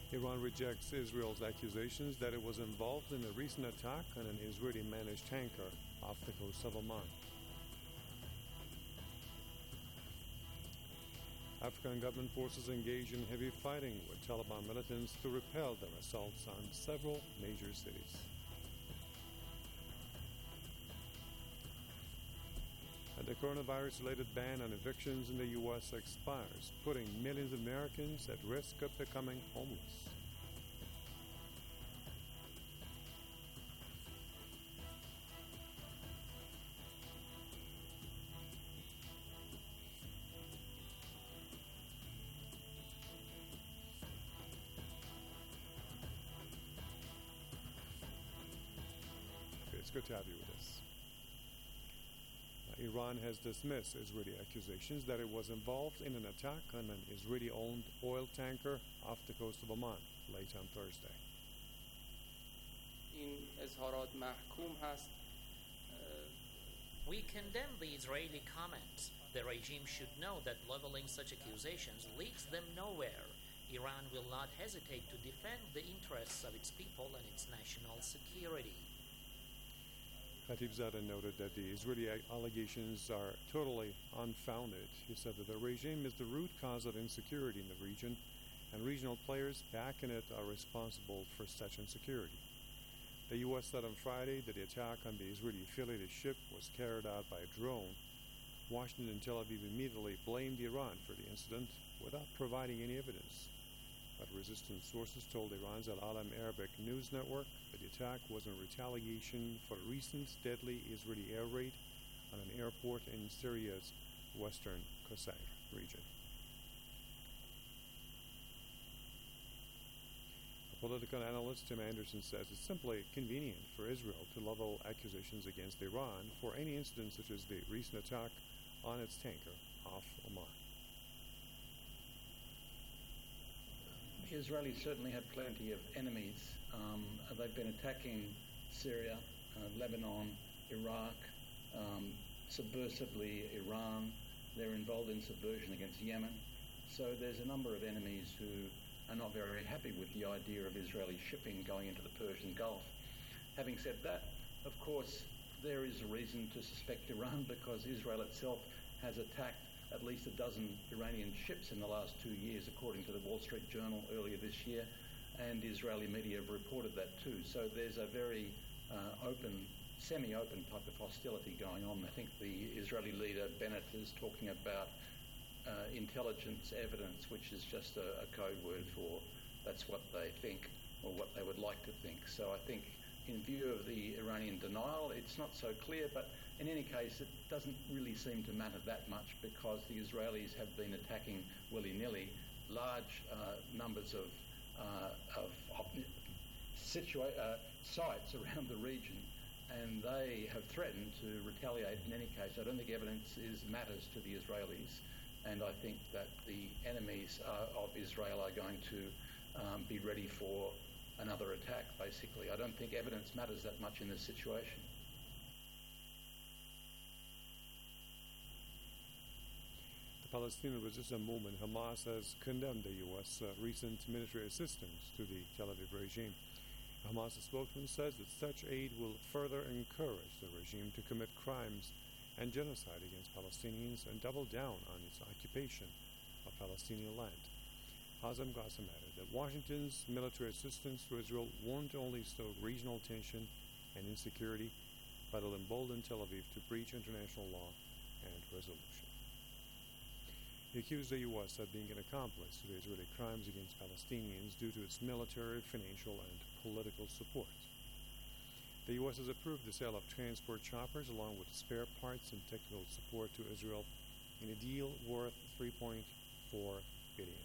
Iran rejects Israel's accusations that it was involved in a recent attack on an Israeli-managed tanker off the coast of Oman. Afghan government forces engage in heavy fighting with Taliban militants to repel their assaults on several major cities. And the coronavirus-related ban on evictions in the U.S. expires, putting millions of Americans at risk of becoming homeless. It's good to have you with us. Iran has dismissed Israeli accusations that it was involved in an attack on an Israeli-owned oil tanker off the coast of Oman late on Thursday. We condemn the Israeli comments. The regime should know that leveling such accusations leads them nowhere. Iran will not hesitate to defend the interests of its people and its national security. Khatibzadeh noted that the Israeli allegations are totally unfounded. He said that the regime is the root cause of insecurity in the region, and regional players backing it are responsible for such insecurity. The U.S. said on Friday that the attack on the Israeli-affiliated ship was carried out by a drone. Washington and Tel Aviv immediately blamed Iran for the incident without providing any evidence. But resistant sources told Iran's Al-Alam Arabic news network that the attack was in retaliation for a recent deadly Israeli air raid on an airport in Syria's western Qusayr region. Political analyst Tim Anderson says it's simply convenient for Israel to level accusations against Iran for any incident such as the recent attack on its tanker off Oman. The Israelis certainly have plenty of enemies. They've been attacking Syria, Lebanon, Iraq, subversively Iran. They're involved in subversion against Yemen. So there's a number of enemies who are not very happy with the idea of Israeli shipping going into the Persian Gulf. Having said that, of course, there is a reason to suspect Iran because Israel itself has attacked at least a dozen Iranian ships in the last 2 years, according to the Wall Street Journal earlier this year, and Israeli media have reported that too. So there's a very semi-open type of hostility going on. I think the Israeli leader Bennett is talking about intelligence evidence, which is just a code word for that's what they think or what they would like to think. So I think in view of the Iranian denial, it's not so clear, but in any case, it doesn't really seem to matter that much because the Israelis have been attacking willy-nilly large numbers of sites around the region, and they have threatened to retaliate in any case. I don't think evidence matters to the Israelis, and I think that the enemies of Israel are going to be ready for another attack, basically. I don't think evidence matters that much in this situation. The Palestinian Resistance Movement, Hamas, has condemned the U.S. Recent military assistance to the Tel Aviv regime. Hamas' spokesman says that such aid will further encourage the regime to commit crimes and genocide against Palestinians and double down on its occupation of Palestinian land. Hazem Qassem added that Washington's military assistance to Israel won't only stoke regional tension and insecurity, but will embolden Tel Aviv to breach international law and resolution. He accused the U.S. of being an accomplice to the Israeli crimes against Palestinians due to its military, financial, and political support. The U.S. has approved the sale of transport choppers along with spare parts and technical support to Israel in a deal worth $3.4 billion.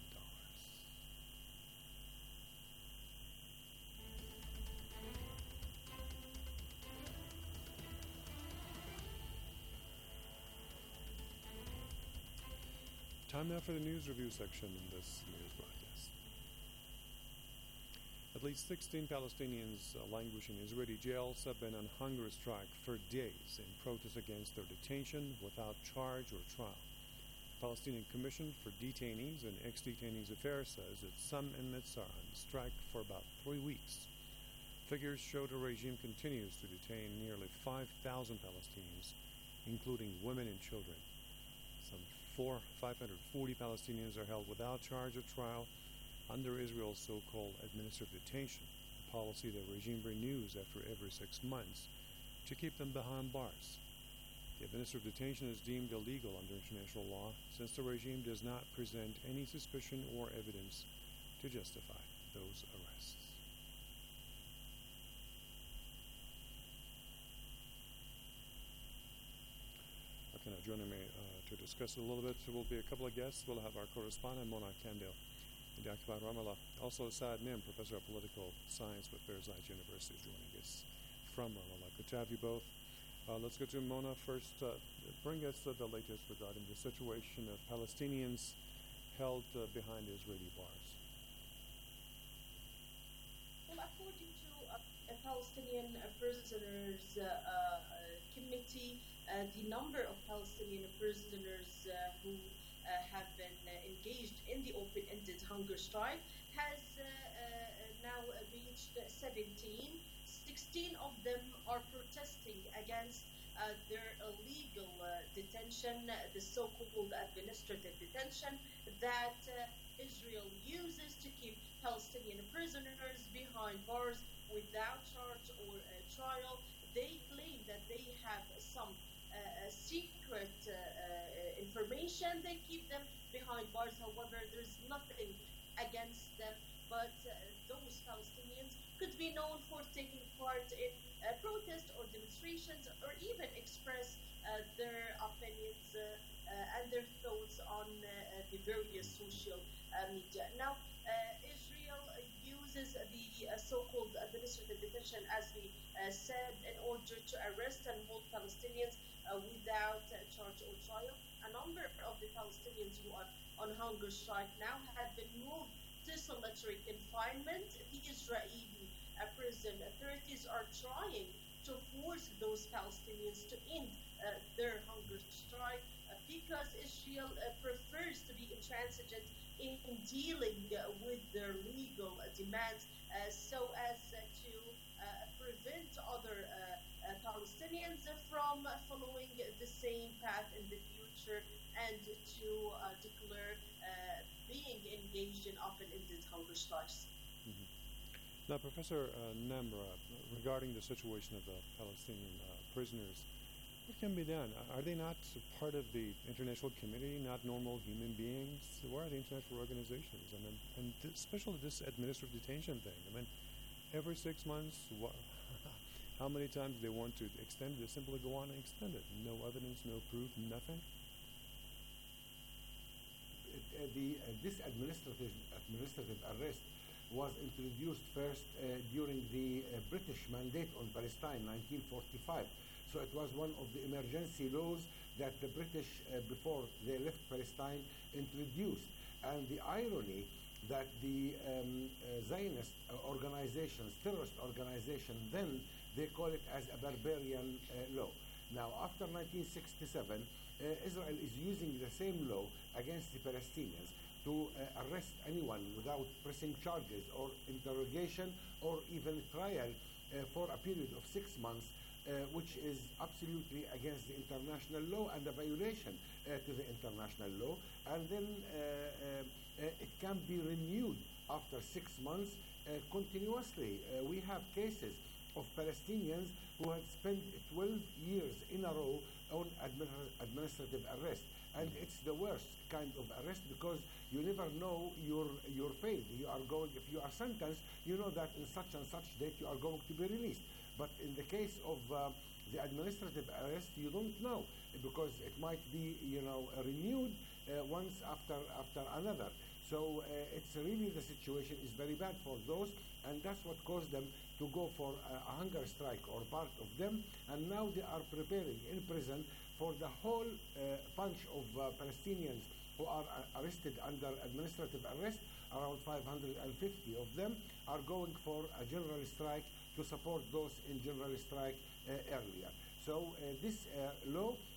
Time now for the news review section in this news broadcast. At least 16 Palestinians languish in Israeli jails have been on hunger strike for days in protest against their detention without charge or trial. Palestinian Commission for Detainees and Ex-Detainees Affairs says that some inmates are on strike for about 3 weeks. Figures show the regime continues to detain nearly 5,000 Palestinians, including women and children. Some 540 Palestinians are held without charge or trial under Israel's so-called administrative detention, a policy the regime renews after every 6 months to keep them behind bars. The administrative detention is deemed illegal under international law since the regime does not present any suspicion or evidence to justify those arrests. Okay, now joining me to discuss it a little bit will be a couple of guests. We'll have our correspondent, Mona Kandil, in the occupied Ramallah. Also, Saad Nim, professor of political science with Birzeit University, is joining us from Ramallah. Good to have you both. Let's go to Mona first. Bring us the latest regarding the situation of Palestinians held behind Israeli bars. Well, according to a Palestinian prisoners committee, the number of Palestinian prisoners who have been engaged in the open-ended hunger strike has now reached 17. 16 of them are protesting against their illegal detention, the so-called administrative detention that Israel uses to keep Palestinian prisoners behind bars without charge or trial. They claim that they have some secret information. They keep them behind bars. However, there's nothing against them, but those Palestinians could be known for taking part in protests or demonstrations, or even express their opinions and their thoughts on the various social media. Now, Israel uses the so-called administrative detention, as we said, in order to arrest and hold Palestinians without charge or trial. A number of the Palestinians who are on hunger strike now have been moved to solitary confinement. The Israeli prison authorities are trying to force those Palestinians to end their hunger strike because Israel prefers to be intransigent in dealing with their legal demands so as to prevent other Palestinians from following the same path in the future and to declare being engaged in open-ended hunger strikes. Mm-hmm. Now, Professor Namra, regarding the situation of the Palestinian prisoners, what can be done? Are they not part of the international community, not normal human beings? Where are the international organizations? And especially this administrative detention thing. I mean, every 6 months, how many times do they want to extend it? They simply go on and extend it. No evidence, no proof, nothing. This administrative arrest was introduced first during the British Mandate on Palestine, 1945. So it was one of the emergency laws that the British, before they left Palestine, introduced. And the irony that the Zionist organizations, terrorist organization, then they call it as a barbarian law. Now, after 1967, Israel is using the same law against the Palestinians to arrest anyone without pressing charges or interrogation or even trial for a period of 6 months, which is absolutely against the international law and a violation to the international law. And then it can be renewed after 6 months continuously. We have cases of Palestinians who had spent 12 years in a row on administrative arrest. And it's the worst kind of arrest because you never know your fate. You are going, if you are sentenced, you know that in such and such date you are going to be released. But in the case of the administrative arrest, you don't know because it might be, renewed once after another. So it's really, the situation is very bad for those, and that's what caused them to go for a hunger strike, or part of them. And now they are preparing in prison for the whole bunch of Palestinians who are arrested under administrative arrest. Around 550 of them are going for a general strike to support those in general strike earlier. So this law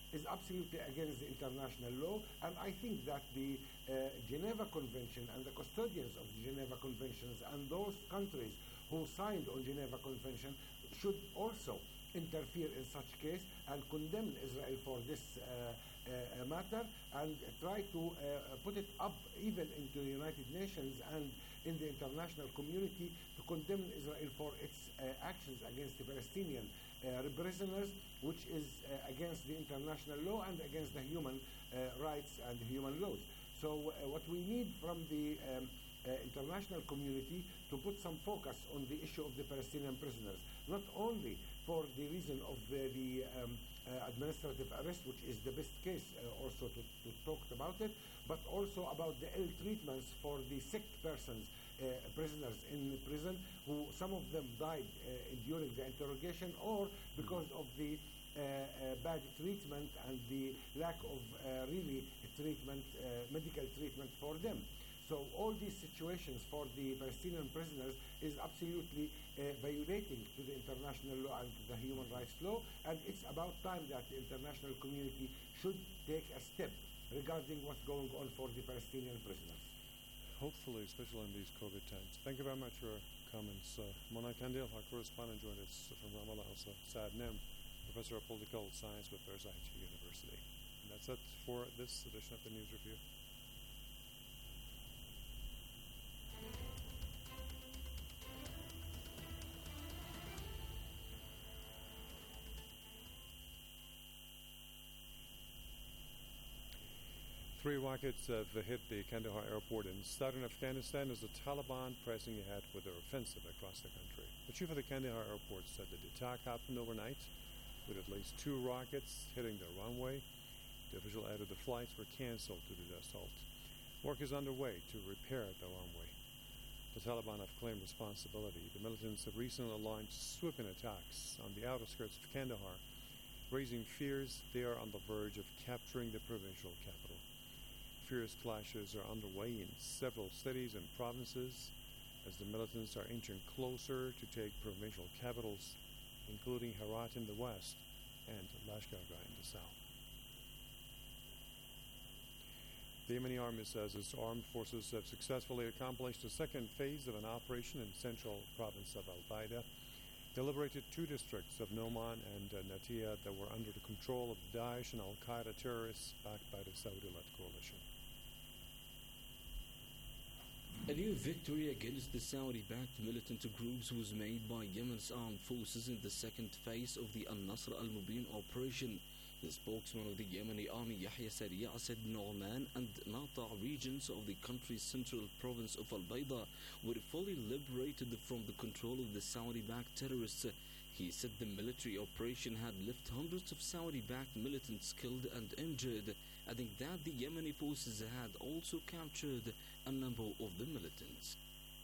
is absolutely against the international law, and I think that the Geneva Convention and the custodians of the Geneva Conventions and those countries who signed on Geneva Convention should also interfere in such case and condemn Israel for this matter and try to put it up even into the United Nations and in the international community to condemn Israel for its actions against the Palestinian prisoners, which is against the international law and against the human rights and human laws. So what we need from the international community to put some focus on the issue of the Palestinian prisoners, not only for the reason of the administrative arrest, which is the best case also to talk about it, but also about the ill treatments for the sick persons, prisoners in prison, who some of them died during the interrogation or because of the bad treatment and the lack of really treatment, medical treatment for them. So all these situations for the Palestinian prisoners is absolutely violating to the international law and the human rights law, and it's about time that the international community should take a step regarding what's going on for the Palestinian prisoners. Hopefully, especially in these COVID times. Thank you very much for your comments. Mona Kandil, our correspondent, joined us from Ramallah. Also, Saad Nim, Professor of Political Science with Birzeit University. And that's it for this edition of the News Review. Three rockets have hit the Kandahar airport in southern Afghanistan as the Taliban pressing ahead with their offensive across the country. The chief of the Kandahar airport said that the attack happened overnight with at least 2 rockets hitting the runway. The official added the flights were cancelled due to the assault. Work is underway to repair the runway. The Taliban have claimed responsibility. The militants have recently launched sweeping attacks on the outer skirts of Kandahar, raising fears they are on the verge of capturing the provincial capital. Fierce clashes are underway in several cities and provinces as the militants are inching closer to take provincial capitals, including Herat in the west and Lashkargah in the south. The Yemeni army says its armed forces have successfully accomplished the second phase of an operation in central province of Al-Baida. They liberated 2 districts of Noman and Natia that were under the control of Daesh and Al-Qaeda terrorists backed by the Saudi-led coalition. A new victory against the Saudi-backed militant groups was made by Yemen's armed forces in the second phase of the Al-Nasr al-Mubin operation. The spokesman of the Yemeni army, Yahya Sari'a, said Noman and Nata regions of the country's central province of Al-Baida were fully liberated from the control of the Saudi-backed terrorists. He said the military operation had left hundreds of Saudi-backed militants killed and injured, adding that the Yemeni forces had also captured a number of the militants.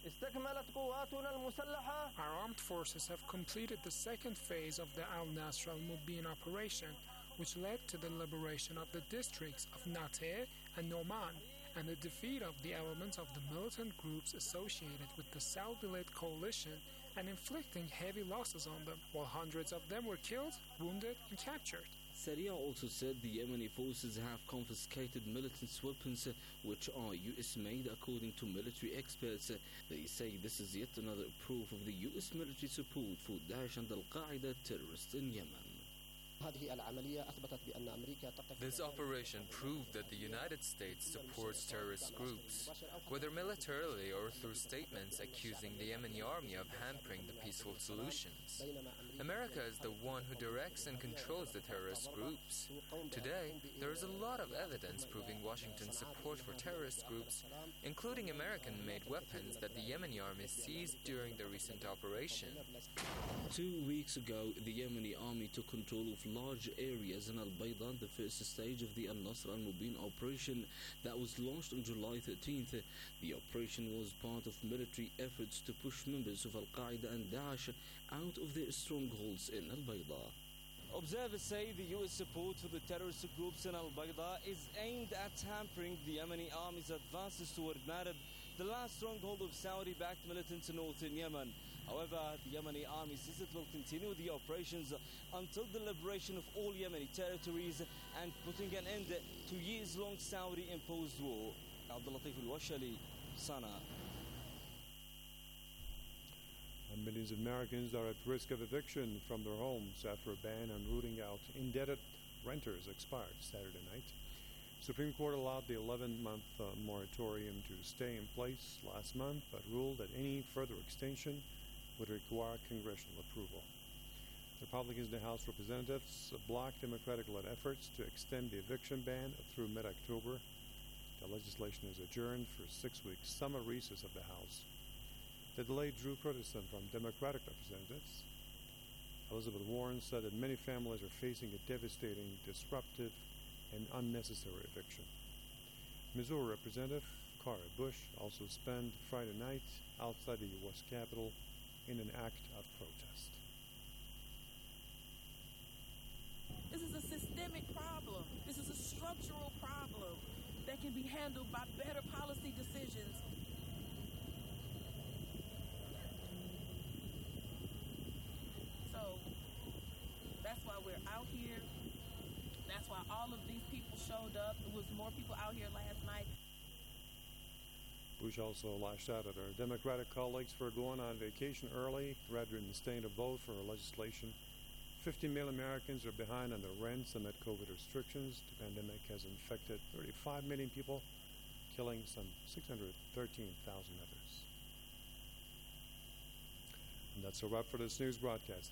Our armed forces have completed the second phase of the Al-Nasr al-Mubin operation, which led to the liberation of the districts of Nateh and Noman and the defeat of the elements of the militant groups associated with the Saudi-led coalition and inflicting heavy losses on them, while hundreds of them were killed, wounded, and captured. Sari'a also said the Yemeni forces have confiscated militant weapons, which are US-made according to military experts. They say this is yet another proof of the US military support for Daesh and Al-Qaeda terrorists in Yemen. This operation proved that the United States supports terrorist groups, whether militarily or through statements accusing the Yemeni army of hampering the peaceful solutions. America is the one who directs and controls the terrorist groups. Today, there is a lot of evidence proving Washington's support for terrorist groups, including American-made weapons that the Yemeni army seized during the recent operation. 2 weeks ago, the Yemeni army took control of large areas in Al-Baida, the first stage of the Al-Nasr al-Mubin operation that was launched on July 13th. The operation was part of military efforts to push members of Al-Qaeda and Daesh out of their strongholds in Al-Baida. Observers say the U.S. support for the terrorist groups in Al-Baida is aimed at hampering the Yemeni army's advances toward Marib, the last stronghold of Saudi-backed militants in northern Yemen. However, the Yemeni army says it will continue the operations until the liberation of all Yemeni territories and putting an end to years-long Saudi-imposed war. Abdul Latif Al-Washali, Sana'a. And millions of Americans are at risk of eviction from their homes after a ban on rooting out indebted renters expired Saturday night. Supreme Court allowed the 11-month moratorium to stay in place last month, but ruled that any further extension would require congressional approval. Republicans in the House of Representatives blocked Democratic-led efforts to extend the eviction ban through mid-October. The legislation is adjourned for 6 weeks summer recess of the House. The delay drew criticism from Democratic representatives. Elizabeth Warren said that many families are facing a devastating, disruptive, and unnecessary eviction. Missouri Representative Cori Bush also spent Friday night outside the U.S. Capitol in an act of protest. This is a systemic problem. This is a structural problem that can be handled by better policy decisions. So that's why we're out here. That's why all of these people showed up. There was more people out here last night. Bush also lashed out at her Democratic colleagues for going on vacation early rather than staying to vote for her legislation. 50 million Americans are behind on their rents amid COVID restrictions. The pandemic has infected 35 million people, killing some 613,000 others. And that's a wrap for this news broadcast.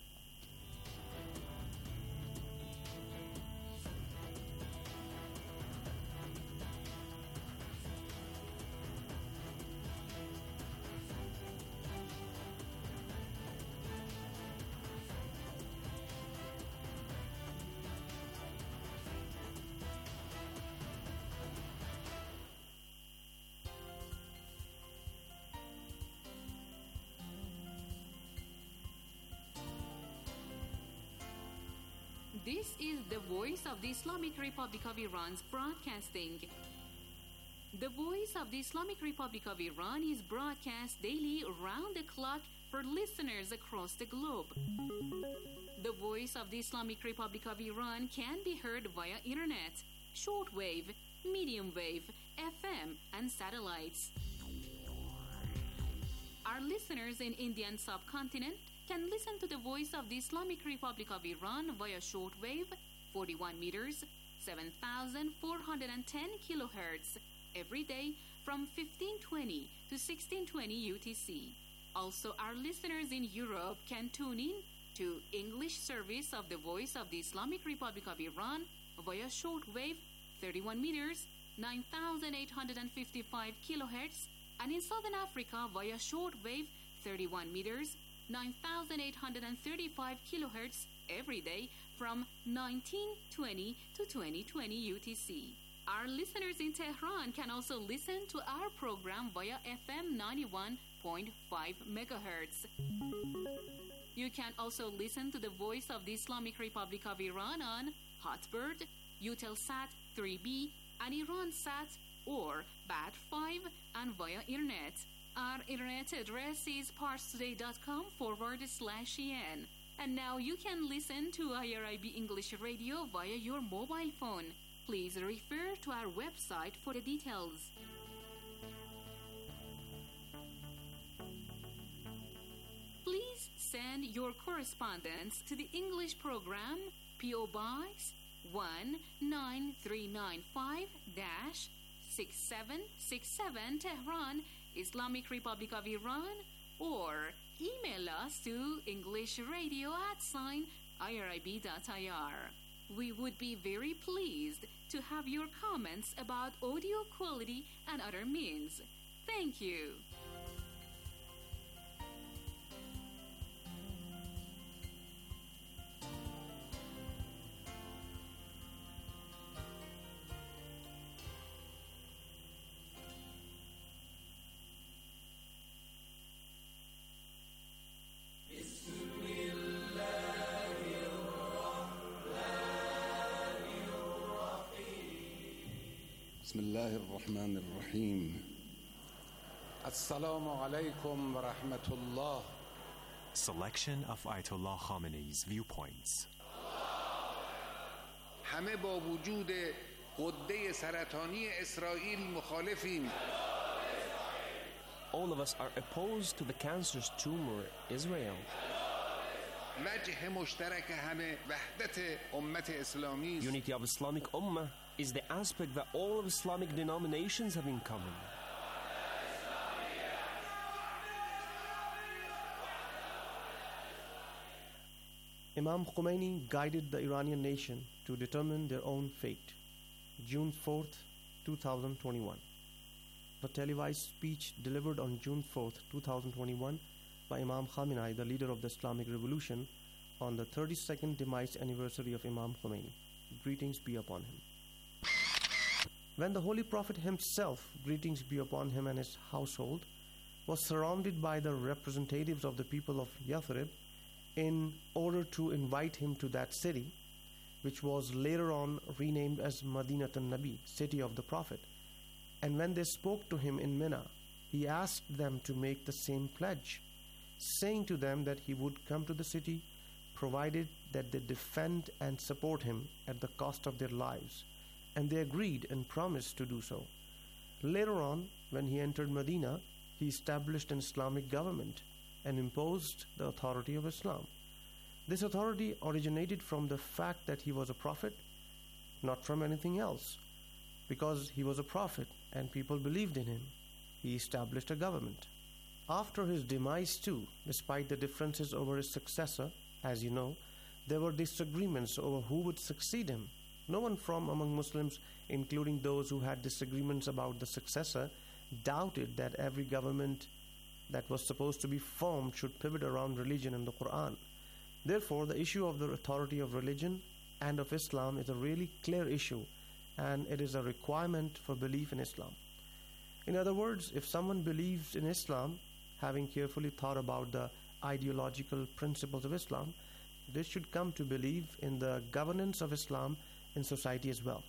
This is the voice of the Islamic Republic of Iran's broadcasting. The voice of the Islamic Republic of Iran is broadcast daily around the clock for listeners across the globe. The voice of the Islamic Republic of Iran can be heard via internet, shortwave, medium wave, FM, and satellites. Our listeners in Indian subcontinent can listen to the voice of the Islamic Republic of Iran via shortwave, 41 meters, 7,410 kilohertz, every day from 1520 to 1620 UTC. Also, our listeners in Europe can tune in to English service of the voice of the Islamic Republic of Iran via shortwave, 31 meters, 9,855 kilohertz, and in Southern Africa via shortwave, 31 meters, 9,835 kilohertz every day from 1920 to 2020 UTC. Our listeners in Tehran can also listen to our program via FM 91.5 megahertz. You can also listen to the voice of the Islamic Republic of Iran on Hotbird, Eutelsat 3B, and IranSat or BAT5 and via internet. Our internet address is parstoday.com/en. And now you can listen to IRIB English Radio via your mobile phone. Please refer to our website for the details. Please send your correspondence to the English program, P.O. Box 19395-6767 Tehran, Islamic Republic of Iran, or email us to englishradio@irib.ir. We would be very pleased to have your comments about audio quality and other means. Thank you. بسم الله الرحمن الرحيم Assalamu alaikum wa rahmatullah. Selection of Ayatollah Khamenei's viewpoints. همه با وجود غده سرطانی اسرائیل مخالفیم. All of us are opposed to the cancerous tumor, Israel. وجه مشترک همه وحدت امت اسلامی است. Unity of Islamic Ummah is the aspect that all of Islamic denominations have in common. Imam Khomeini guided the Iranian nation to determine their own fate. June 4th, 2021. A televised speech delivered on June 4th, 2021 by Imam Khamenei, the leader of the Islamic Revolution, on the 32nd demise anniversary of Imam Khomeini. Greetings be upon him. When the Holy Prophet himself, greetings be upon him and his household, was surrounded by the representatives of the people of Yathrib in order to invite him to that city, which was later on renamed as Madinat al-Nabi, city of the Prophet. And when they spoke to him in Mina, he asked them to make the same pledge, saying to them that he would come to the city provided that they defend and support him at the cost of their lives. And they agreed and promised to do so. Later on, when he entered Medina, he established an Islamic government and imposed the authority of Islam. This authority originated from the fact that he was a prophet, not from anything else. Because he was a prophet and people believed in him, he established a government. After his demise too, despite the differences over his successor, as you know, there were disagreements over who would succeed him. No one from among Muslims, including those who had disagreements about the successor, doubted that every government that was supposed to be formed should pivot around religion and the Quran. Therefore, the issue of the authority of religion and of Islam is a really clear issue, and it is a requirement for belief in Islam. In other words, if someone believes in Islam, having carefully thought about the ideological principles of Islam, they should come to believe in the governance of Islam in society as well.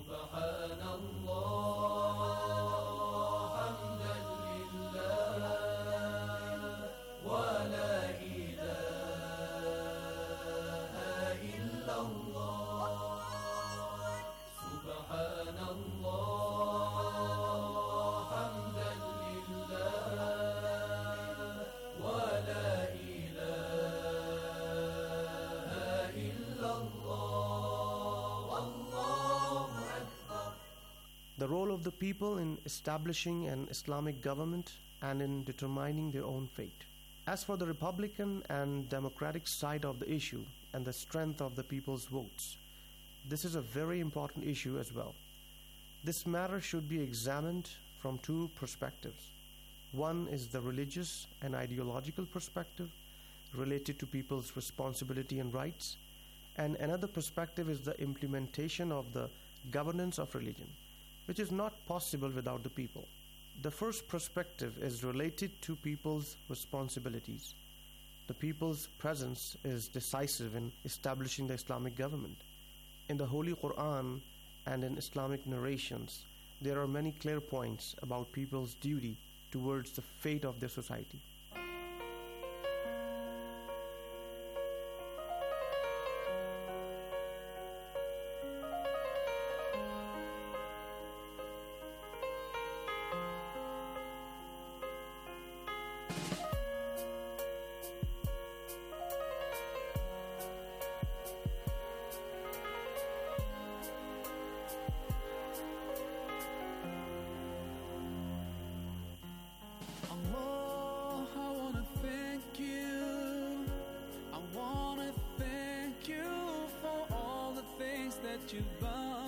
The role of the people in establishing an Islamic government and in determining their own fate. As for the Republican and Democratic side of the issue and the strength of the people's votes, this is a very important issue as well. This matter should be examined from two perspectives. One is the religious and ideological perspective related to people's responsibility and rights, and another perspective is the implementation of the governance of religion, which is not possible without the people. The first perspective is related to people's responsibilities. The people's presence is decisive in establishing the Islamic government. In the Holy Quran and in Islamic narrations, there are many clear points about people's duty towards the fate of their society. You've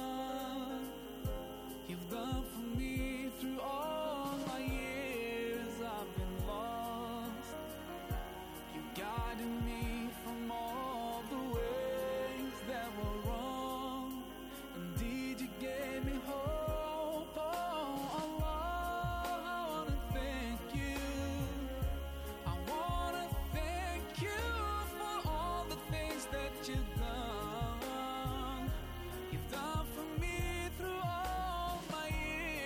done for me through all my years. I've been lost. You guided me from all the ways that were wrong. Indeed, you gave me hope. Oh, Allah, I wanna thank you. I wanna thank you for all the things that you've done. You've done for me through all my years.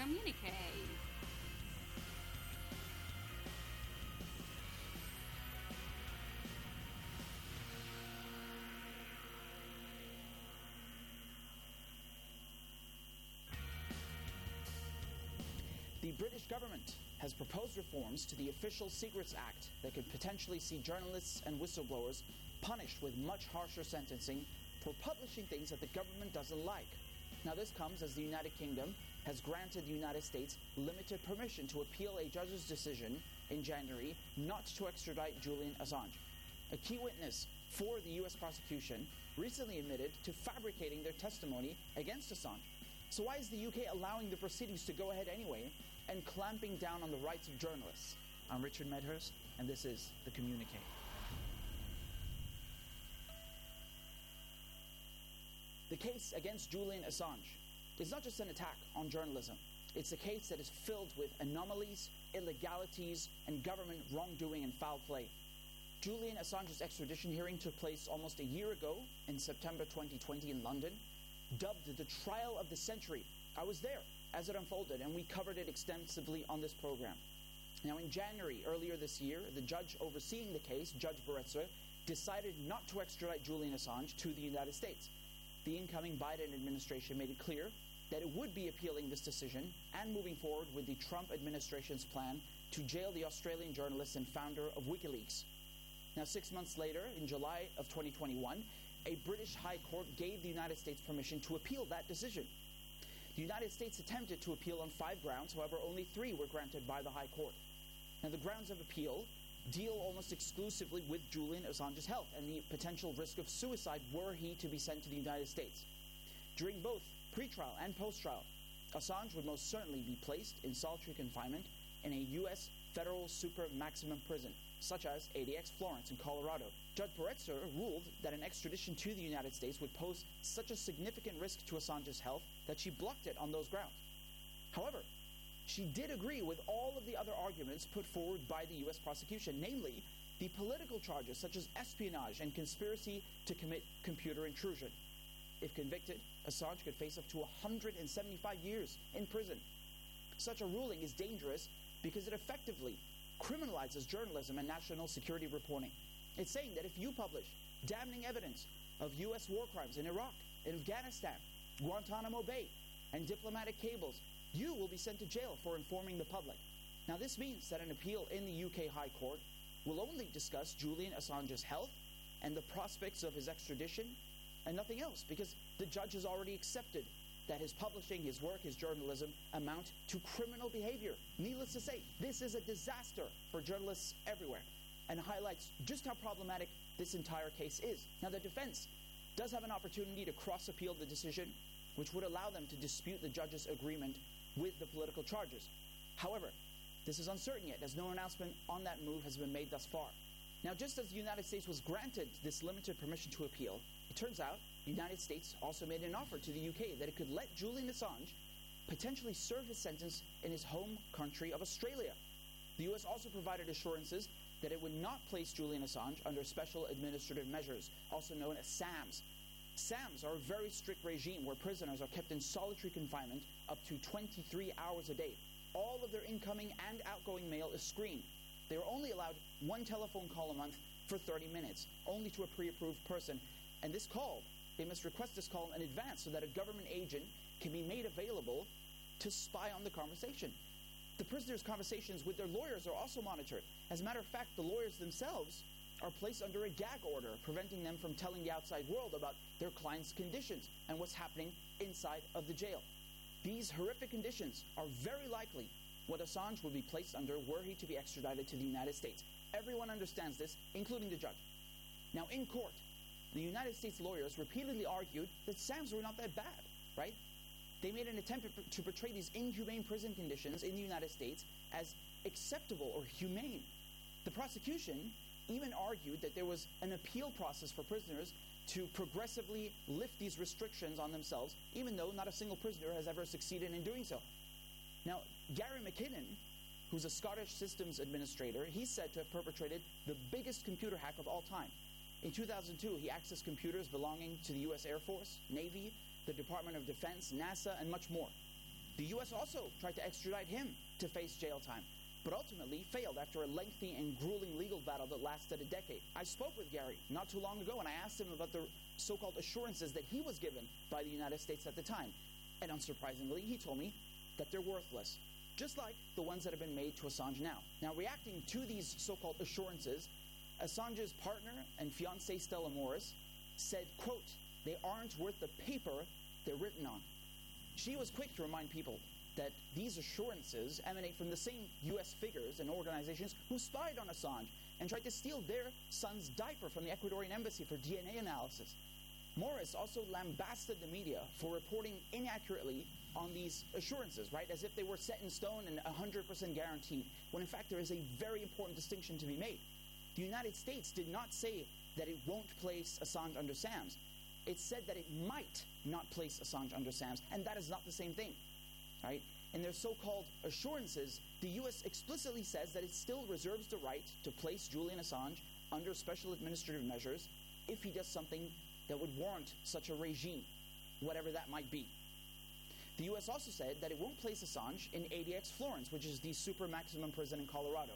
communique. The British government has proposed reforms to the Official Secrets Act that could potentially see journalists and whistleblowers punished with much harsher sentencing for publishing things that the government doesn't like. Now, this comes as the United Kingdom has granted the United States limited permission to appeal a judge's decision in January not to extradite Julian Assange. A key witness for the U.S. prosecution recently admitted to fabricating their testimony against Assange. So why is the UK allowing the proceedings to go ahead anyway and clamping down on the rights of journalists? I'm Richard Medhurst, and this is The Communique. The case against Julian Assange is not just an attack on journalism. It's a case that is filled with anomalies, illegalities, and government wrongdoing and foul play. Julian Assange's extradition hearing took place almost a year ago in September 2020 in London, dubbed the trial of the century. I was there as it unfolded, and we covered it extensively on this program. Now, in January earlier this year, the judge overseeing the case, Judge Barretza, decided not to extradite Julian Assange to the United States. The incoming Biden administration made it clear that it would be appealing this decision and moving forward with the Trump administration's plan to jail the Australian journalist and founder of WikiLeaks. Now, 6 months later, in July of 2021, a British High Court gave the United States permission to appeal that decision. The United States attempted to appeal on 5 grounds, however, only 3 were granted by the High Court. Now, the grounds of appeal deal almost exclusively with Julian Assange's health and the potential risk of suicide were he to be sent to the United States. During both pre-trial and post-trial, Assange would most certainly be placed in solitary confinement in a U.S. federal super maximum prison, such as ADX Florence in Colorado. Judge Barretza ruled that an extradition to the United States would pose such a significant risk to Assange's health that she blocked it on those grounds. However, she did agree with all of the other arguments put forward by the U.S. prosecution, namely the political charges such as espionage and conspiracy to commit computer intrusion. If convicted, Assange could face up to 175 years in prison. Such a ruling is dangerous because it effectively criminalizes journalism and national security reporting. It's saying that if you publish damning evidence of U.S. war crimes in Iraq, in Afghanistan, Guantanamo Bay, and diplomatic cables, you will be sent to jail for informing the public. Now, this means that an appeal in the UK High Court will only discuss Julian Assange's health and the prospects of his extradition and nothing else, because the judge has already accepted that his publishing, his work, his journalism amount to criminal behavior. Needless to say, this is a disaster for journalists everywhere and highlights just how problematic this entire case is. Now, the defense does have an opportunity to cross-appeal the decision, which would allow them to dispute the judge's agreement with the political charges. However, this is uncertain yet, as no announcement on that move has been made thus far. Now, just as the United States was granted this limited permission to appeal, it turns out the United States also made an offer to the UK that it could let Julian Assange potentially serve his sentence in his home country of Australia. The US also provided assurances that it would not place Julian Assange under special administrative measures, also known as SAMs. SAMs are a very strict regime where prisoners are kept in solitary confinement up to 23 hours a day. All of their incoming and outgoing mail is screened. They are only allowed 1 telephone call a month for 30 minutes, only to a pre-approved person. And this call, they must request this call in advance so that a government agent can be made available to spy on the conversation. The prisoners' conversations with their lawyers are also monitored. As a matter of fact, the lawyers themselves are placed under a gag order, preventing them from telling the outside world about their clients' conditions and what's happening inside of the jail. These horrific conditions are very likely what Assange would be placed under were he to be extradited to the United States. Everyone understands this, including the judge. Now, in court, the United States lawyers repeatedly argued that SAMs were not that bad, right? They made an attempt to portray these inhumane prison conditions in the United States as acceptable or humane. The prosecution even argued that there was an appeal process for prisoners to progressively lift these restrictions on themselves, even though not a single prisoner has ever succeeded in doing so. Now, Gary McKinnon, who's a Scottish systems administrator, he's said to have perpetrated the biggest computer hack of all time. In 2002, he accessed computers belonging to the U.S. Air Force, Navy, the Department of Defense, NASA, and much more. The U.S. also tried to extradite him to face jail time, but ultimately failed after a lengthy and grueling legal battle that lasted a decade. I spoke with Gary not too long ago, and I asked him about the so-called assurances that he was given by the United States at the time. And unsurprisingly, he told me that they're worthless, just like the ones that have been made to Assange now. Now, reacting to these so-called assurances, Assange's partner and fiancée Stella Morris said, quote, "They aren't worth the paper they're written on." She was quick to remind people that these assurances emanate from the same U.S. figures and organizations who spied on Assange and tried to steal their son's diaper from the Ecuadorian embassy for DNA analysis. Morris also lambasted the media for reporting inaccurately on these assurances, right, as if they were set in stone and 100% guaranteed, when in fact there is a very important distinction to be made. The United States did not say that it won't place Assange under SAMS. It said that it might not place Assange under SAMS, and that is not the same thing, right? In their so-called assurances, the U.S. explicitly says that it still reserves the right to place Julian Assange under special administrative measures if he does something that would warrant such a regime, whatever that might be. The U.S. also said that it won't place Assange in ADX Florence, which is the super maximum prison in Colorado.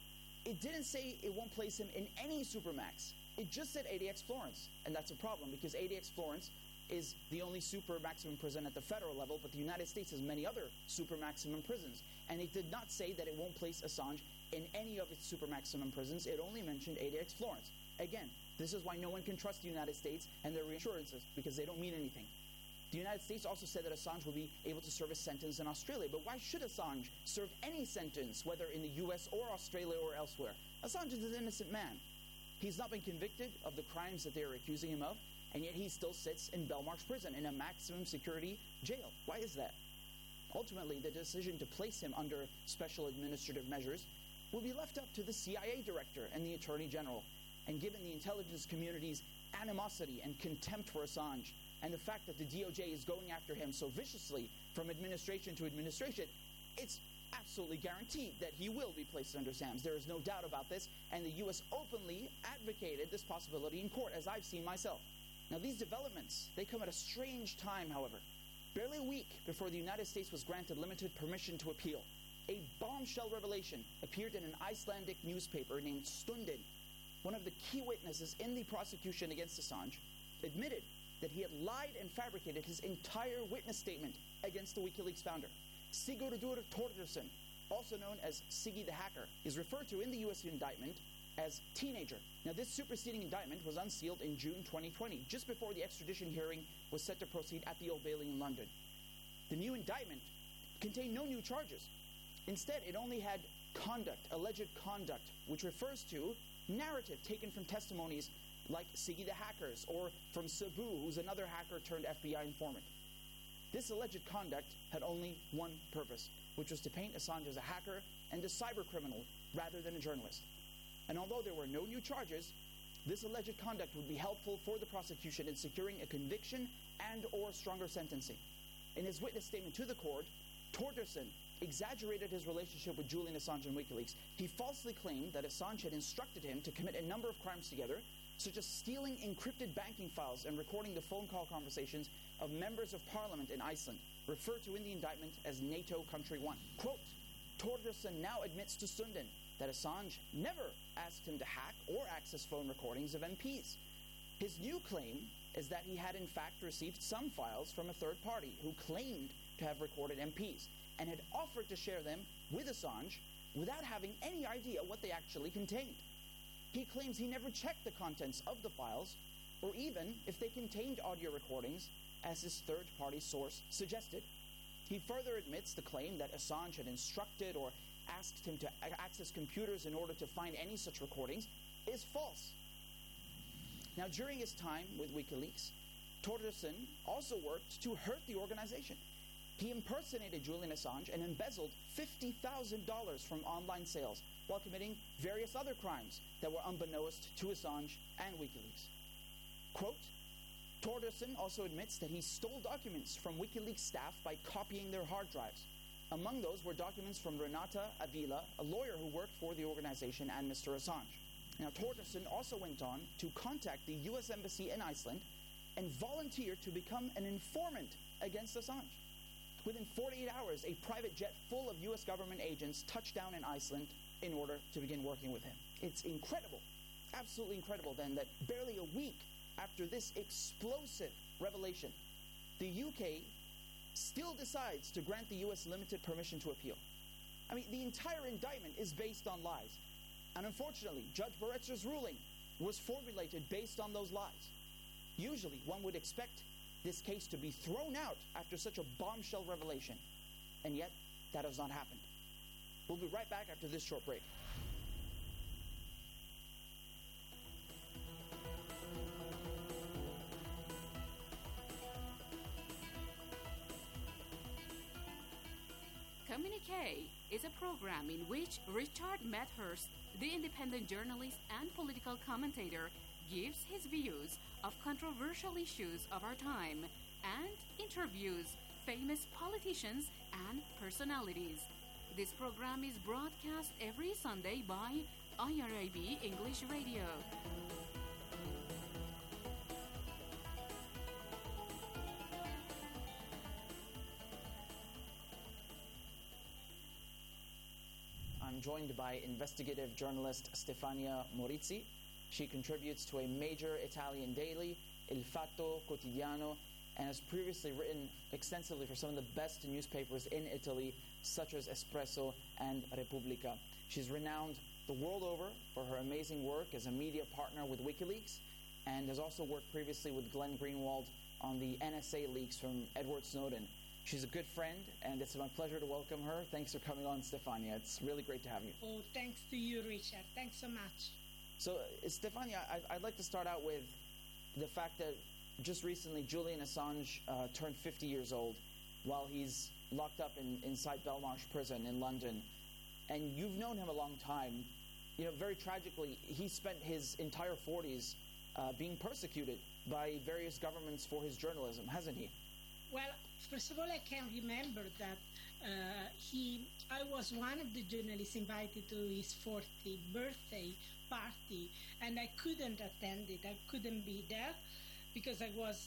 It didn't say it won't place him in any supermax. It just said ADX Florence, and that's a problem because ADX Florence is the only super maximum prison at the federal level, but the United States has many other super maximum prisons, and it did not say that it won't place Assange in any of its super maximum prisons. It only mentioned ADX Florence. Again, this is why no one can trust the United States and their reassurances, because they don't mean anything. The United States also said that Assange will be able to serve a sentence in Australia, but why should Assange serve any sentence, whether in the US or Australia or elsewhere? Assange is an innocent man. He's not been convicted of the crimes that they are accusing him of, and yet he still sits in Belmarsh prison in a maximum security jail. Why is that? Ultimately, the decision to place him under special administrative measures will be left up to the CIA director and the Attorney General. And given the intelligence community's animosity and contempt for Assange, and the fact that the DOJ is going after him so viciously from administration to administration, it's absolutely guaranteed that he will be placed under SAMS. There is no doubt about this, and the U.S. openly advocated this possibility in court, as I've seen myself. Now, these developments, they come at a strange time, however. Barely a week before the United States was granted limited permission to appeal, a bombshell revelation appeared in an Icelandic newspaper named Stundin. One of the key witnesses in the prosecution against Assange admitted that he had lied and fabricated his entire witness statement against the WikiLeaks founder. Sigurdur Thordarson, also known as Siggy the Hacker, is referred to in the U.S. indictment as Teenager. Now, this superseding indictment was unsealed in June 2020, just before the extradition hearing was set to proceed at the Old Bailey in London. The new indictment contained no new charges. Instead, it only had conduct, alleged conduct, which refers to narrative taken from testimonies like Siggy the Hacker's or from Sabu, who's another hacker turned FBI informant. This alleged conduct had only one purpose, which was to paint Assange as a hacker and a cyber criminal rather than a journalist. And although there were no new charges, this alleged conduct would be helpful for the prosecution in securing a conviction and or stronger sentencing. In his witness statement to the court, Thordarson exaggerated his relationship with Julian Assange and WikiLeaks. He falsely claimed that Assange had instructed him to commit a number of crimes together, such as stealing encrypted banking files and recording the phone call conversations of members of parliament in Iceland, referred to in the indictment as NATO Country 1. Quote, Thordarson now admits to Stundin that Assange never asked him to hack or access phone recordings of MPs. His new claim is that he had in fact received some files from a third party who claimed to have recorded MPs and had offered to share them with Assange without having any idea what they actually contained. He claims he never checked the contents of the files, or even if they contained audio recordings, as his third-party source suggested. He further admits the claim that Assange had instructed or asked him to access computers in order to find any such recordings is false. Now, during his time with WikiLeaks, Thordarson also worked to hurt the organization. He impersonated Julian Assange and embezzled $50,000 from online sales while committing various other crimes that were unbeknownst to Assange and WikiLeaks. Quote, Thordarson also admits that he stole documents from WikiLeaks staff by copying their hard drives. Among those were documents from Renata Avila, a lawyer who worked for the organization, and Mr. Assange. Now, Thordarson also went on to contact the U.S. Embassy in Iceland and volunteered to become an informant against Assange. Within 48 hours, a private jet full of U.S. government agents touched down in Iceland in order to begin working with him. It's incredible, absolutely incredible then, that barely a week after this explosive revelation, the UK still decides to grant the U.S. limited permission to appeal. I mean, the entire indictment is based on lies. And unfortunately, Judge Baretzer's ruling was formulated based on those lies. Usually, one would expect this case to be thrown out after such a bombshell revelation. And yet, that has not happened. We'll be right back after this short break. Communique is a program in which Richard Medhurst, the independent journalist and political commentator, gives his views of controversial issues of our time and interviews famous politicians and personalities. This program is broadcast every Sunday by IRIB English Radio. I'm joined by investigative journalist Stefania Morizzi. She contributes to a major Italian daily, Il Fatto Quotidiano, and has previously written extensively for some of the best newspapers in Italy, such as Espresso and Repubblica. She's renowned the world over for her amazing work as a media partner with WikiLeaks, and has also worked previously with Glenn Greenwald on the NSA leaks from Edward Snowden. She's a good friend, and it's my pleasure to welcome her. Thanks for coming on, Stefania. It's really great to have you. Oh, thanks to you, Richard. Thanks so much. So, Stefania, I'd like to start out with the fact that just recently Julian Assange turned 50 years old while he's locked up inside Belmarsh prison in London. And you've known him a long time. You know, very tragically, he spent his entire 40s being persecuted by various governments for his journalism, hasn't he? Well, first of all, I can remember that I was one of the journalists invited to his 40th birthday party, and I couldn't attend it. I couldn't be there because I was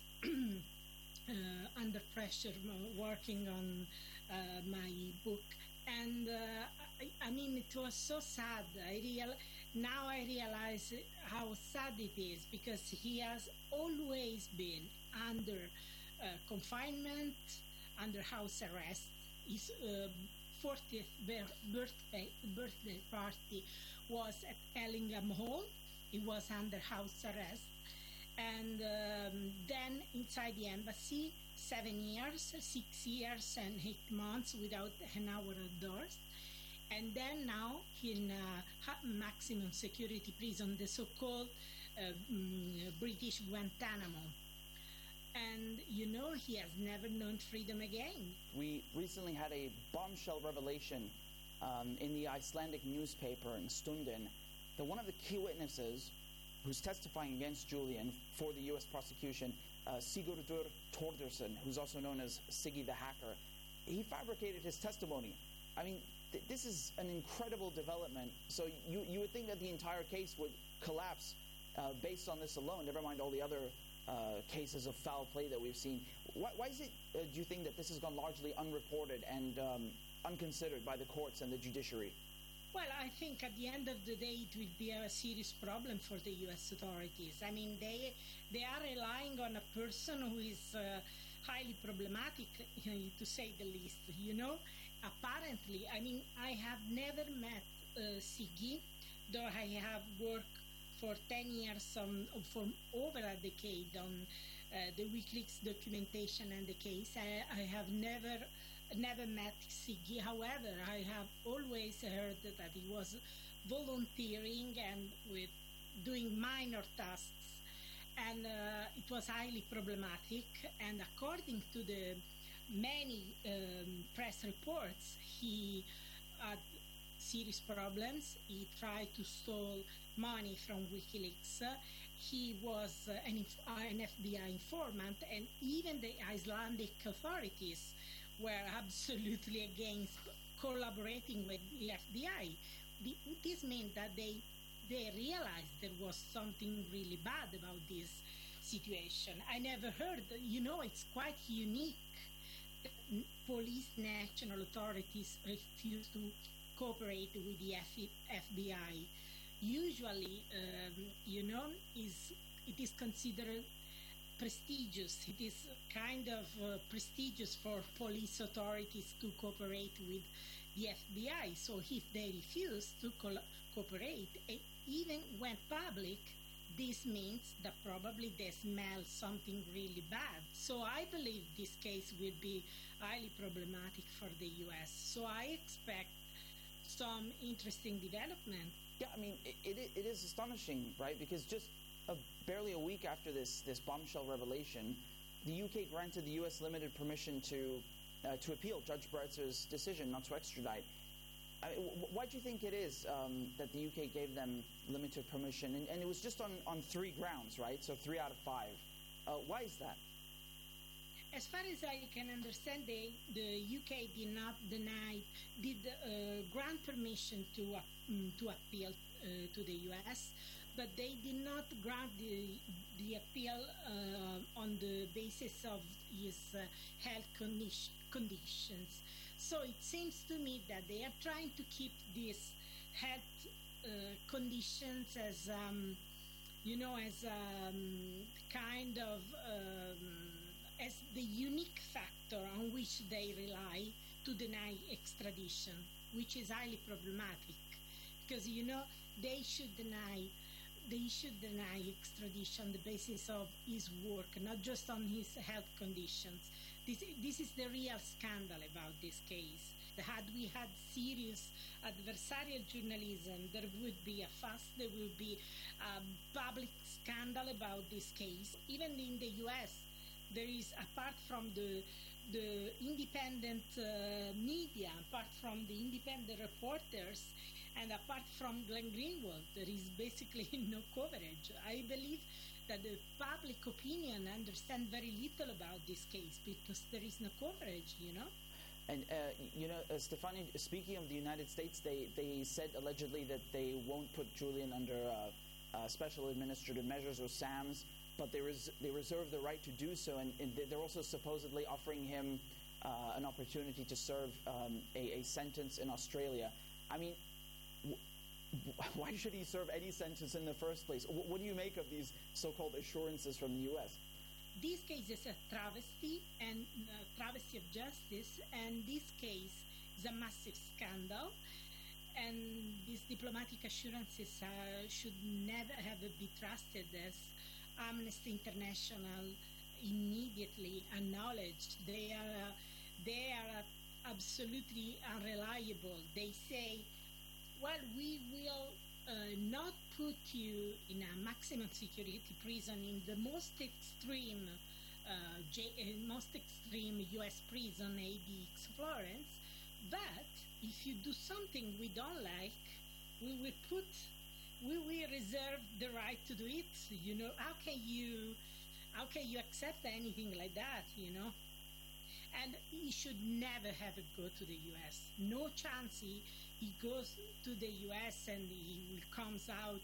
under pressure working on my book. And I mean, it was so sad. Now I realize how sad it is, because he has always been under confinement, under house arrest. His 40th birthday party was at Ellingham Hall. He was under house arrest. And then inside the embassy, 7 years, 6 years and 8 months without an hour outdoors. And then now in maximum security prison, the so-called British Guantanamo. And, you know, he has never known freedom again. We recently had a bombshell revelation in the Icelandic newspaper in Stundin that one of the key witnesses who's testifying against Julian for the U.S. prosecution, Sigurdur Thordarson, who's also known as Siggy the Hacker, he fabricated his testimony. I mean, this is an incredible development. So you would think that the entire case would collapse based on this alone, never mind all the other cases of foul play that we've seen. Why is it, do you think, that this has gone largely unreported and unconsidered by the courts and the judiciary? Well, I think at the end of the day, it will be a serious problem for the U.S. authorities. I mean, they are relying on a person who is highly problematic, to say the least. You know, apparently, I mean, I have never met Siggy, though I have worked for 10 years for over a decade on the WikiLeaks documentation and the case. I have never met Siggy. However, I have always heard that he was volunteering and with doing minor tasks, and it was highly problematic. And according to the many press reports, he had serious problems. He tried to steal money from WikiLeaks. He was an FBI informant, and even the Icelandic authorities were absolutely against collaborating with the FBI. This means that they realized there was something really bad about this situation. I never heard, you know, it's quite unique that police national authorities refuse to cooperate with the FBI. Usually, it is considered prestigious. It is kind of prestigious for police authorities to cooperate with the FBI. So if they refuse to cooperate, even when public, this means that probably they smell something really bad. So I believe this case will be highly problematic for the U.S. So I expect some interesting development. Yeah, I mean, it is astonishing, right? Because just barely a week after this bombshell revelation, the UK granted the US limited permission to appeal Judge Bretzer's decision not to extradite. I mean, why do you think it is that the UK gave them limited permission? And it was just on 3 grounds, right? So 3 out of 5. Why is that? As far as I can understand, the UK did grant permission to appeal to the US, but they did not grant the appeal on the basis of his health conditions. So it seems to me that they are trying to keep these health conditions as kind of as the unique factor on which they rely to deny extradition, which is highly problematic, because they should deny extradition on the basis of his work, not just on his health conditions. This is the real scandal about this case. Had we had serious adversarial journalism, there would be a fuss, there would be a public scandal about this case. Even in the US, there is, apart from the independent media, apart from the independent reporters, and apart from Glenn Greenwald, there is basically no coverage. I believe that the public opinion understand very little about this case because there is no coverage, And, Stefania, speaking of the United States, they said allegedly that they won't put Julian under special administrative measures or SAMs, but they reserve the right to do so, and they're also supposedly offering him an opportunity to serve a sentence in Australia. I mean, why should he serve any sentence in the first place? What do you make of these so-called assurances from the U.S.? This case is a travesty of justice, and this case is a massive scandal, and these diplomatic assurances should never have be trusted, as Amnesty International immediately acknowledged. They are absolutely unreliable. They say, well, we will not put you in a maximum security prison in the most extreme U.S. prison, ADX Florence, but if you do something we don't like, we will reserve the right to do it. How can you accept anything like that? And he should never have to go to the U.S. No chance he goes to the U.S. and he comes out,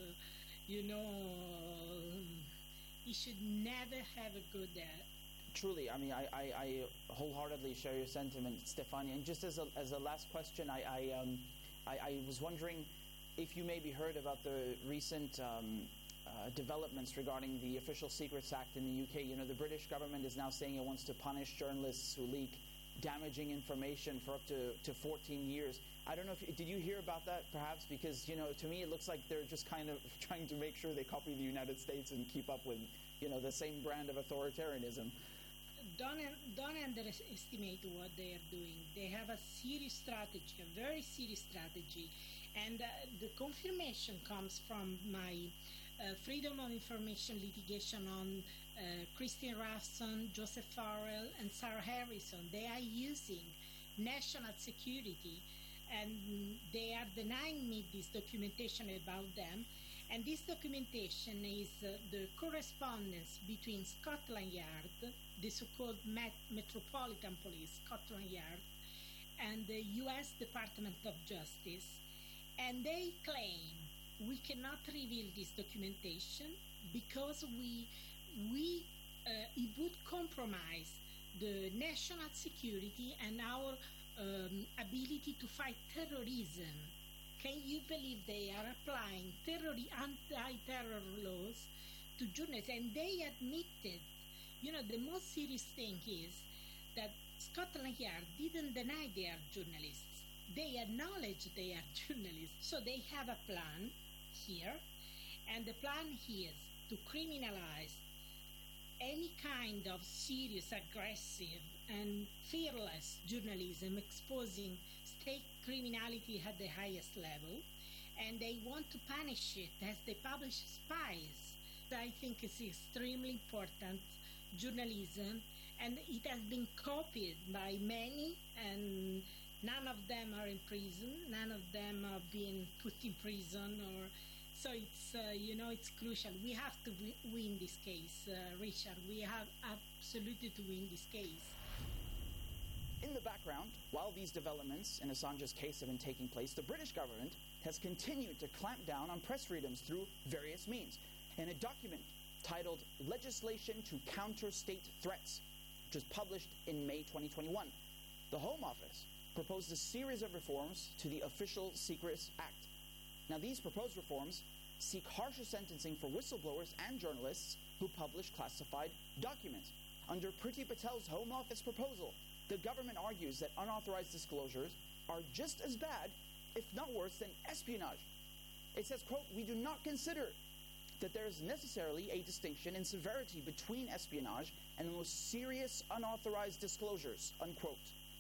he should never have to go there. Truly, I mean, I wholeheartedly share your sentiment, Stefania. And just as a last question, I was wondering if you maybe heard about the recent developments regarding the Official Secrets Act in the UK. The British government is now saying it wants to punish journalists who leak damaging information for up to 14 years. I don't know did you hear about that perhaps? Because, to me it looks like they're just kind of trying to make sure they copy the United States and keep up with, the same brand of authoritarianism. Don't underestimate what they are doing. They have a serious strategy, a very serious strategy. And the confirmation comes from my Freedom of Information litigation on Christine Rafson, Joseph Farrell, and Sarah Harrison. They are using national security, and they are denying me this documentation about them. And this documentation is the correspondence between Scotland Yard, the so-called Metropolitan Police, Scotland Yard, and the U.S. Department of Justice. And they claim we cannot reveal this documentation because it would compromise the national security and our ability to fight terrorism. Can you believe they are applying anti-terror laws to journalists? And they admitted, the most serious thing is that Scotland Yard didn't deny they are journalists. They acknowledge they are journalists. So they have a plan here, and the plan is to criminalize any kind of serious, aggressive, and fearless journalism exposing state criminality at the highest level, and they want to punish it as they publish spies. I think it's extremely important journalism, and it has been copied by many, and none of them are in prison, none of them are being put in prison, or so it's it's crucial. We have to win this case, Richard. We have absolutely to win this case. In the background, while these developments in Assange's case have been taking place, the British government has continued to clamp down on press freedoms through various means. In a document titled Legislation to Counter State Threats, which was published in May 2021, the Home Office proposed a series of reforms to the Official Secrets Act. Now, these proposed reforms seek harsher sentencing for whistleblowers and journalists who publish classified documents. Under Priti Patel's Home Office proposal, the government argues that unauthorized disclosures are just as bad, if not worse, than espionage. It says, quote, "We do not consider that there is necessarily a distinction in severity between espionage and the most serious unauthorized disclosures," unquote.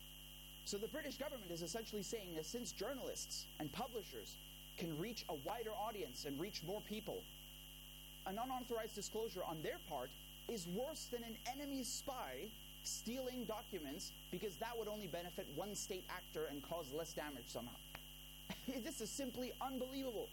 So the British government is essentially saying that since journalists and publishers can reach a wider audience and reach more people, an unauthorized disclosure on their part is worse than an enemy spy stealing documents, because that would only benefit one state actor and cause less damage somehow. This is simply unbelievable.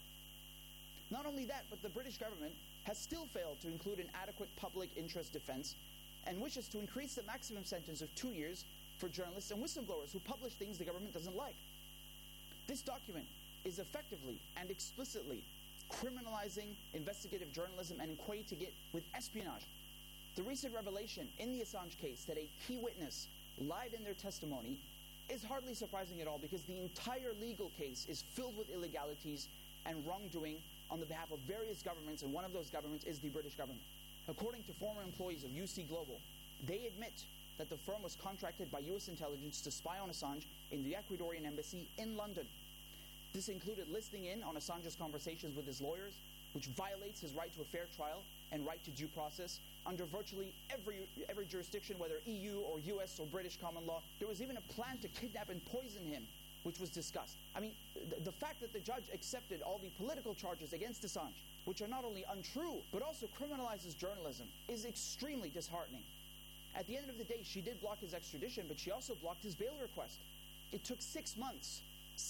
Not only that, but the British government has still failed to include an adequate public interest defense and wishes to increase the maximum sentence of 2 years for journalists and whistleblowers who publish things the government doesn't like. This document is effectively and explicitly criminalizing investigative journalism and equating it with espionage. The recent revelation in the Assange case that a key witness lied in their testimony is hardly surprising at all, because the entire legal case is filled with illegalities and wrongdoing on the behalf of various governments, and one of those governments is the British government. According to former employees of UC Global, they admit that the firm was contracted by U.S. intelligence to spy on Assange in the Ecuadorian embassy in London. This included listening in on Assange's conversations with his lawyers, which violates his right to a fair trial and right to due process under virtually every jurisdiction, whether EU or US or British common law. There was even a plan to kidnap and poison him, which was discussed. I mean, the fact that the judge accepted all the political charges against Assange, which are not only untrue, but also criminalizes journalism, is extremely disheartening. At the end of the day, she did block his extradition, but she also blocked his bail request. It took 6 months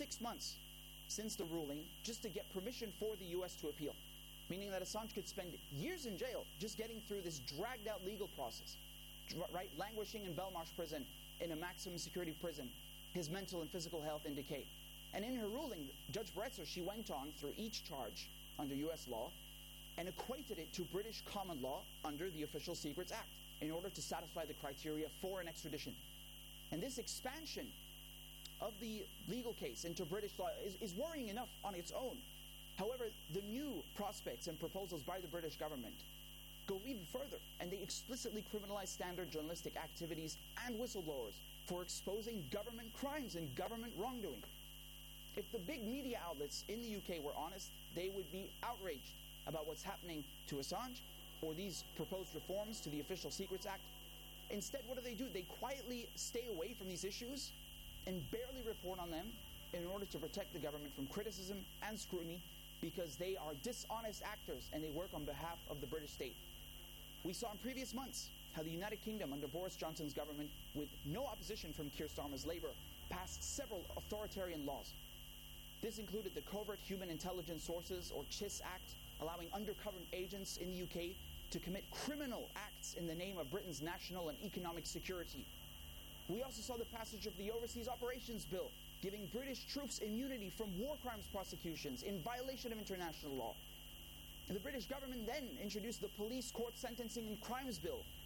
since the ruling just to get permission for the US to appeal, meaning that Assange could spend years in jail just getting through this dragged-out legal process, right? Languishing in Belmarsh prison, in a maximum security prison, his mental and physical health in decay. And in her ruling, Judge Bretzer, she went on through each charge under US law and equated it to British common law under the Official Secrets Act in order to satisfy the criteria for an extradition. And this expansion of the legal case into British law is worrying enough on its own. However, the new prospects and proposals by the British government go even further, and they explicitly criminalize standard journalistic activities and whistleblowers for exposing government crimes and government wrongdoing. If the big media outlets in the UK were honest, they would be outraged about what's happening to Assange or these proposed reforms to the Official Secrets Act. Instead, what do? They quietly stay away from these issues and barely report on them in order to protect the government from criticism and scrutiny, because they are dishonest actors and they work on behalf of the British state. We saw in previous months how the United Kingdom under Boris Johnson's government, with no opposition from Keir Starmer's Labour, passed several authoritarian laws. This included the Covert Human Intelligence Sources, or CHIS Act, allowing undercover agents in the UK to commit criminal acts in the name of Britain's national and economic security. We also saw the passage of the Overseas Operations Bill, giving British troops immunity from war crimes prosecutions in violation of international law. And the British government then introduced the Police Court Sentencing and Crimes Bill,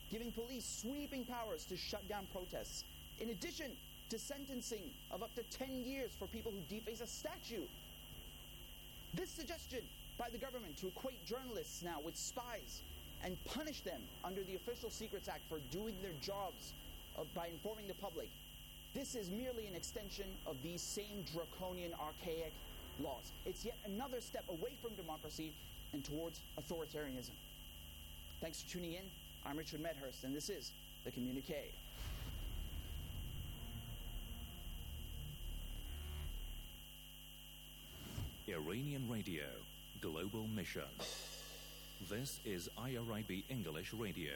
giving police sweeping powers to shut down protests, in addition to sentencing of up to 10 years for people who deface a statue. This suggestion by the government to equate journalists now with spies and punish them under the Official Secrets Act for doing their jobs by informing the public, this is merely an extension of these same draconian, archaic laws. It's yet another step away from democracy and towards authoritarianism. Thanks for tuning in. I'm Richard Medhurst, and this is The Communique. Iranian Radio, Global Mission. This is IRIB English Radio.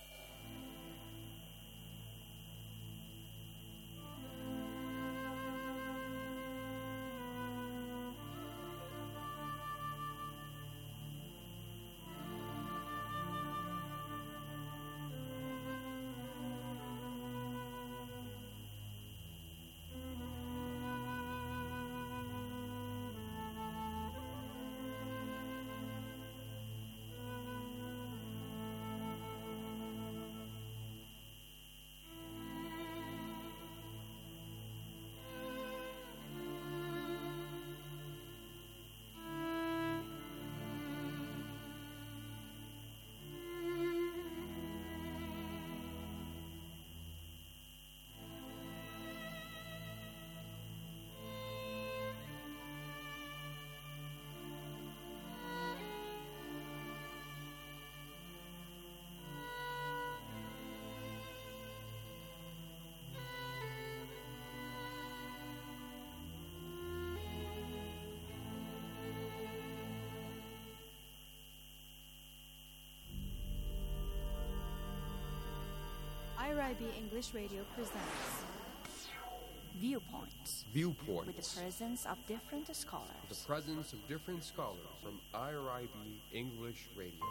IRIB English Radio presents Viewpoints. Viewpoints. With the presence of different scholars. The presence of different scholars from IRIB English Radio.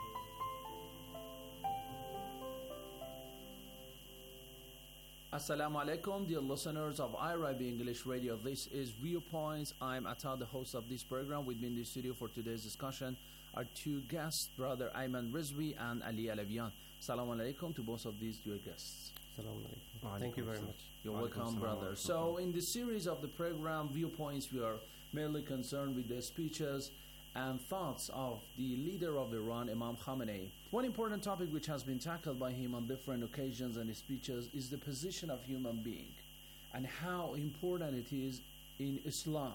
Assalamu alaikum, dear listeners of IRIB English Radio. This is Viewpoints. I'm Atta, the host of this program. With me in the studio for today's discussion are two guests, Brother Ayman Rizvi and Ali Alavian. Assalamu alaikum to both of these dear guests. Assalamu alaikum. Thank you very much. You're welcome, brother. So in the series of the program Viewpoints, we are mainly concerned with the speeches and thoughts of the leader of Iran, Imam Khamenei. One important topic which has been tackled by him on different occasions and speeches is the position of human being and how important it is in Islam.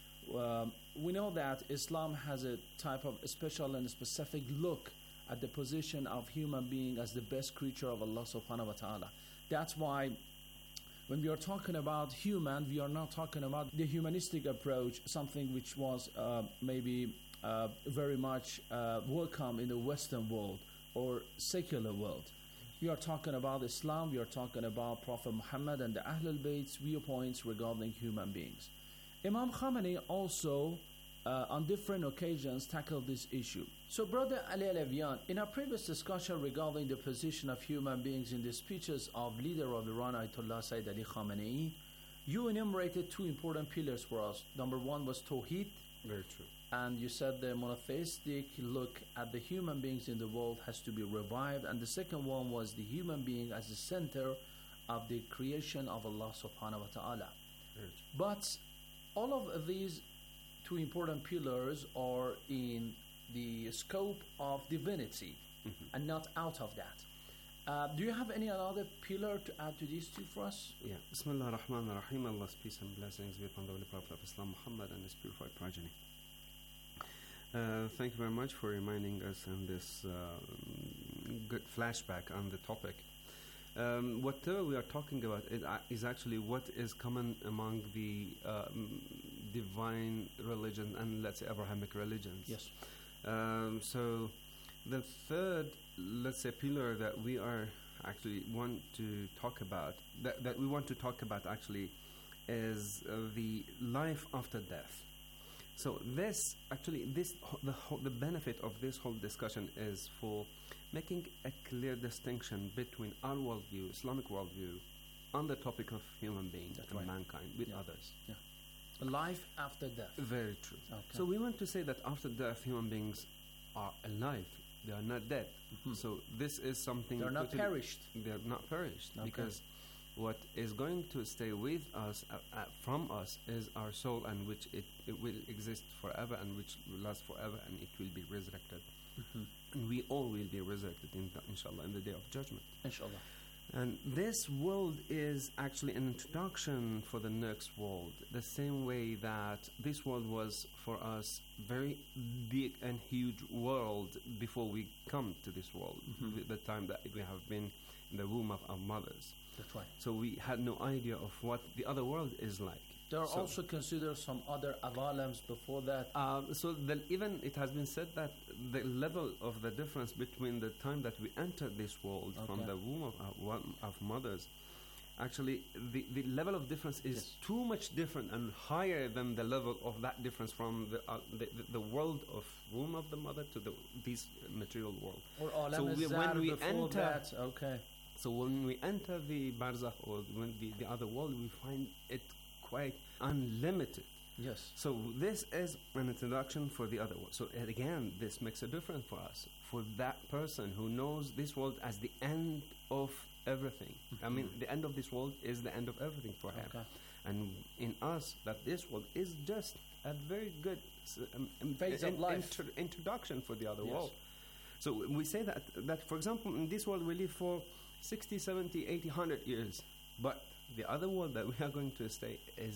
We know that Islam has a type of special and specific look at the position of human being as the best creature of Allah subhanahu wa ta'ala. That's why when we are talking about human, we are not talking about the humanistic approach, something which was maybe very much welcome in the Western world or secular world. We are talking about Islam, we are talking about Prophet Muhammad and the Ahlul Bayt's viewpoints regarding human beings. Imam Khamenei also on different occasions tackled this issue. So Brother Ali Alavian, in our previous discussion regarding the position of human beings in the speeches of leader of Iran, Ayatollah Sayyid Ali Khamenei, you enumerated two important pillars for us. Number one was Tawheed. Very true. And you said the monotheistic look at the human beings in the world has to be revived. And the second one was the human being as the center of the creation of Allah subhanahu wa ta'ala. But all of these two important pillars are in the scope of divinity and not out of that. Do you have any other pillar to add to these two for us? Yeah. Bismillah ar-Rahman ar-Rahim. Allah's peace and blessings be upon the Holy Prophet of Islam, Muhammad, and his purified progeny. Thank you very much for reminding us on this good flashback on the topic. Whatever we are talking about is actually what is common among the divine religion and, let's say, Abrahamic religions. Yes. So the third, let's say, pillar that we are actually want to talk about, that we want to talk about actually, is the life after death. So this actually, the benefit of this whole discussion is for making a clear distinction between our worldview, Islamic worldview, on the topic of human beings and mankind with others. Yeah. Life after death. Very true. Okay. So we want to say that after death, human beings are alive They are not dead. So this is something They're not perished. They're not perished Okay. because what is going to stay with us from us is our soul, and which it will exist forever, and which will last forever, and it will be resurrected. And we all will be resurrected, inshallah, in the day of judgment. Inshallah. And this world is actually an introduction for the next world, the same way that this world was for us very big and huge world before we come to this world, the time that we have been in the womb of our mothers. That's right. So we had no idea of what the other world is like. There are So- also considered some other avalams before that. Even it has been said that the level of the difference between the time that we entered this world from Okay. the womb of mothers, actually the level of difference is too much different and higher than the level of that difference from the world of womb of the mother to this material world. Or Alam So when we before enter that, okay. So when we enter the barzakh, or when the other world, we find it quite unlimited. Yes. So this is an introduction for the other world. So again, this makes a difference for us, for that person who knows this world as the end of everything. I mean, the end of this world is the end of everything for him. Okay. And in us, that this world is just a very good Phase of life. Introduction for the other Yes. world. So we say that, for example, in this world we live for 60, 70, 80, 100 years. But the other world that we are going to stay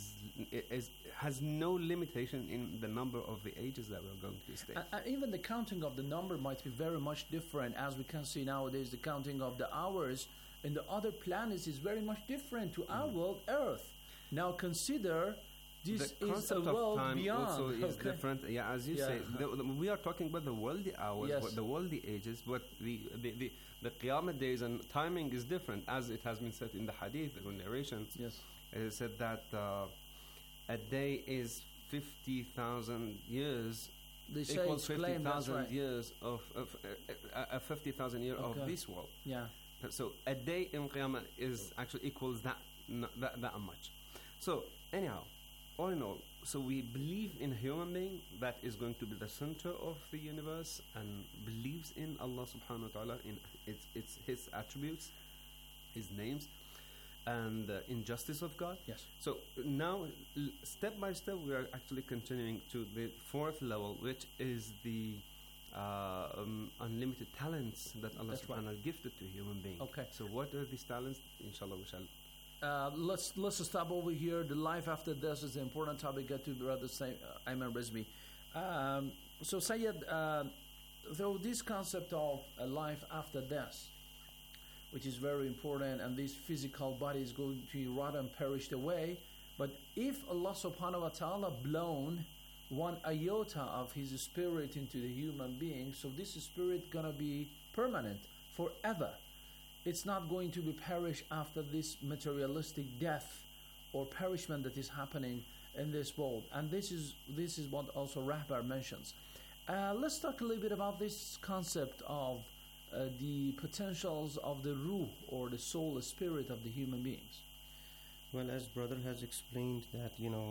has no limitation in the number of the ages that we're going to stay. And even the counting of the number might be very much different. As we can see nowadays, the counting of the hours in the other planets is very much different to our world, Earth. Now consider this The is a concept of world time beyond. also is Okay. different. Yeah, as you Yeah. say, we are talking about the worldly hours, Yes. the worldly ages, but the Qiyamah days and timing is different, as it has been said in the Hadith, the narrations. Yes. It is said that a day is 50,000 years. They say equals it's claimed, that's 50,000 right. years of 50,000 years Okay. of this world. Yeah. So a day in Qiyamah is actually equals that much. So anyhow, all in all, so we believe in a human being that is going to be the center of the universe and believes in Allah subhanahu wa ta'ala, in his attributes, his names, and the injustice of God. Yes. So now, step by step, we are actually continuing to the fourth level, which is the unlimited talents that Allah That's subhanahu wa ta'ala gifted to human being. Okay. So what are these talents? Inshallah, we shall. Let's stop over here. The life after death is an important topic. Get to Brother Ayman Rizvi. So Sayyid, though this concept of a life after death, which is very important, and this physical body is going to rot and perish away, but if Allah subhanahu wa ta'ala blown one iota of his spirit into the human being, so this spirit gonna be permanent forever. It's not going to be perish after this materialistic death or perishment that is happening in this world. And this is what also Rahbar mentions. Let's talk a little bit about this concept of the potentials of the ruh, or the soul, the spirit of the human beings. Well, as brother has explained that,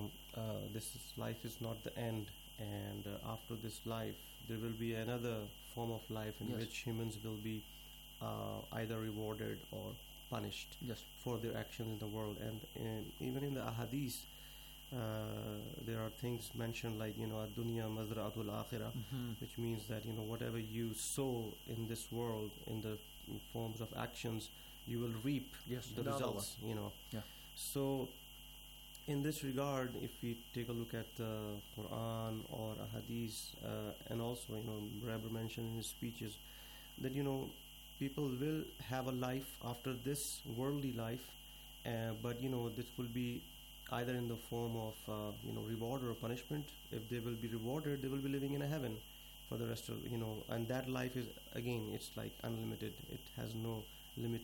life is not the end, and after this life there will be another form of life in Yes. which humans will be either rewarded or punished for their actions in the world. And even in the ahadith, there are things mentioned like, ad-dunya mazra'atul akhirah, which means that, whatever you sow in this world in the forms of actions, you will reap the results, Yeah. So in this regard, if we take a look at the Quran or ahadith, and also, Rabbi mentioned in his speeches that, people will have a life after this worldly life, but this will be either in the form of reward or punishment. If they will be rewarded, they will be living in a heaven for the rest of, and that life is, again, it's like unlimited. It has no limit